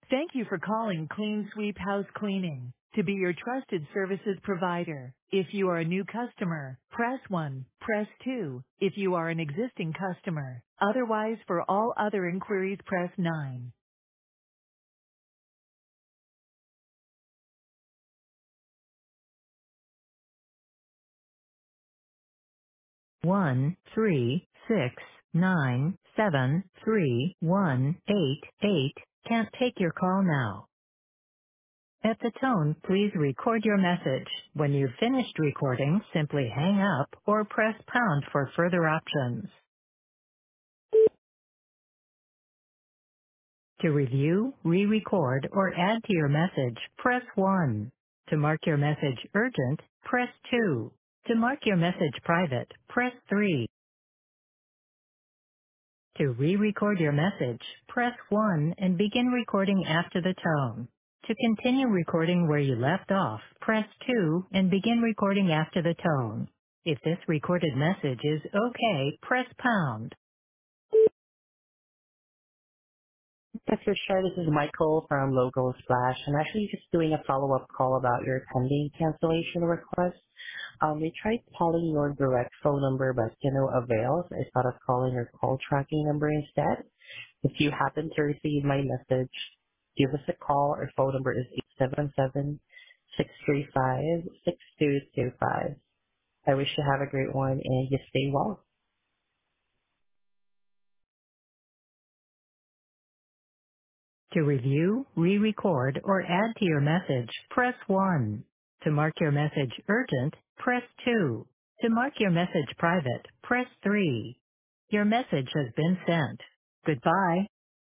Thank you for calling Clean Sweep House Cleaning to be your trusted services provider. If you are a new customer, press 1. Press 2 if you are an existing customer. Otherwise, for all other inquiries, press 9. 1-369-731-888 can't take your call now. At the tone, please record your message. When you've finished recording, simply hang up or press pound for further options. To review, re-record, or add to your message, press 1. To mark your message urgent, press 2. To mark your message private, press 3. To re-record your message, press 1 and begin recording after the tone. To continue recording where you left off, press 2 and begin recording after the tone. If this recorded message is okay, press pound. Yes, for sure. This is Michael from Logo Splash. I'm actually just doing a follow-up call about your pending cancellation request. We tried calling your direct phone number, but to no avail. So I thought of calling your call tracking number instead. If you happen to receive my message, give us a call. Our phone number is 877-635-6225. I wish you have a great one and you stay well. To review, re-record, or add to your message, press 1. To mark your message urgent, press 2. To mark your message private, press 3. Your message has been sent. Goodbye.